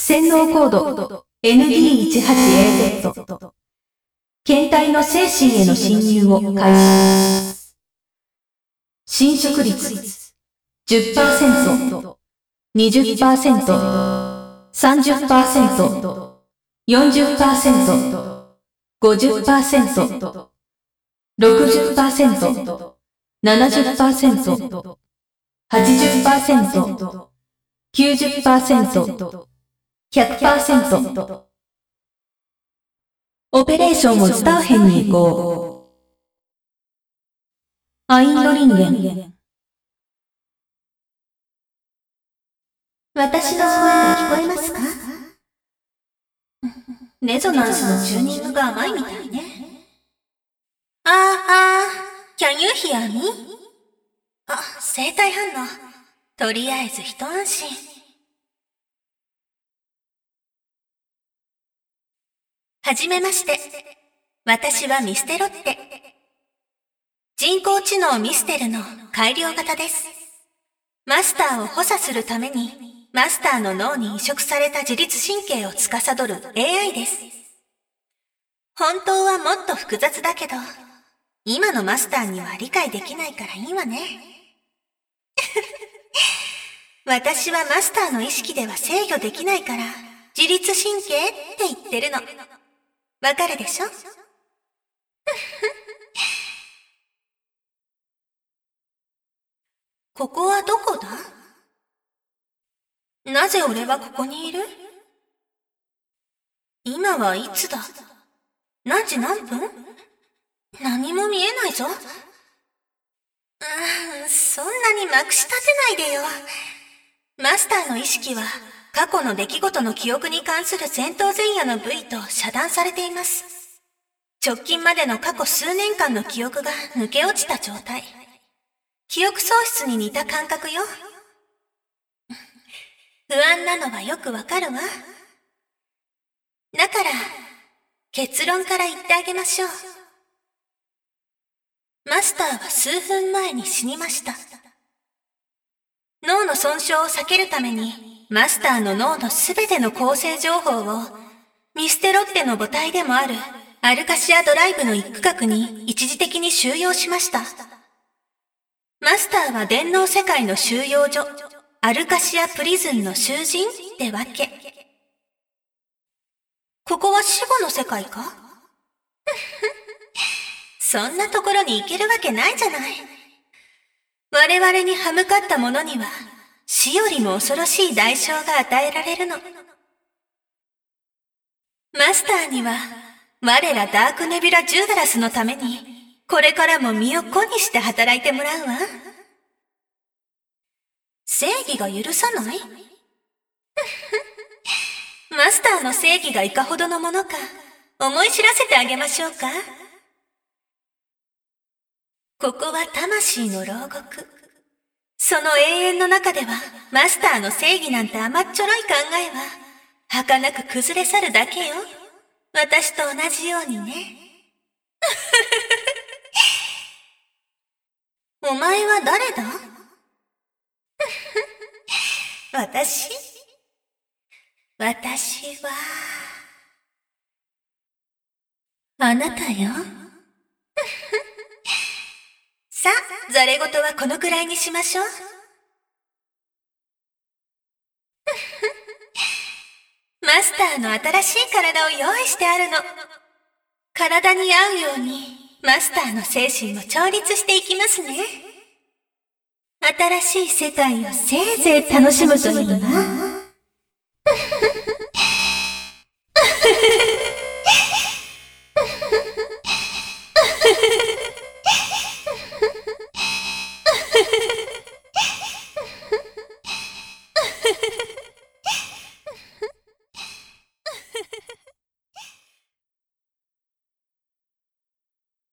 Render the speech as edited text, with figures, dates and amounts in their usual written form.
洗脳コード ND18AZ。検体の精神への侵入を開始。侵食率 10%、30%、40%、60%、60%、70%、90%、100%。オペレーションをスター編に移行。アインド人間。 私の声が聞こえますか？ レゾナンスのチューニングが甘いみたいね。 Can you hear me? 生体反応。とりあえず一安心。はじめまして。私はミステロッテ。人工知能ミステルの改良型です。マスターを補佐するために、マスターの脳に移植された自律神経を司る AI です。本当はもっと複雑だけど、今のマスターには理解できないからいいわね。私はマスターの意識では制御できないから、自律神経って言ってるの。わかるでしょ？ここはどこだ？なぜ俺はここにいる？今はいつだ？何時何分？何も見えないぞ。そんなにまくし立てないでよ。マスターの意識は過去の出来事の記憶に関する前頭前野の部位と遮断されています。直近までの過去数年間の記憶が抜け落ちた状態。記憶喪失に似た感覚よ。不安なのはよくわかるわ。だから、結論から言ってあげましょう。マスターは数分前に死にました。脳の損傷を避けるために、マスターの脳のすべての構成情報を、ミステロッテの母体でもあるアルカシアドライブの一区画に一時的に収容しました。マスターは電脳世界の収容所、アルカシアプリズンの囚人ってわけ。ここは死後の世界か？そんなところに行けるわけないじゃない。我々に歯向かった者には、死よりも恐ろしい代償が与えられるの。マスターには、我らダークネビュラ・ジューダラスのために、これからも身を粉にして働いてもらうわ。正義が許さない？マスターの正義がいかほどのものか、思い知らせてあげましょうか。ここは魂の牢獄。その永遠の中では、マスターの正義なんて甘っちょろい考えは、儚く崩れ去るだけよ。私と同じようにね。お前は誰だ？私は、あなたよ。さあ、ざれ言はこのくらいにしましょう。マスターの新しい体を用意してあるの。体に合うように、マスターの精神も調律していきますね。新しい世界をせいぜい楽しむといいわ。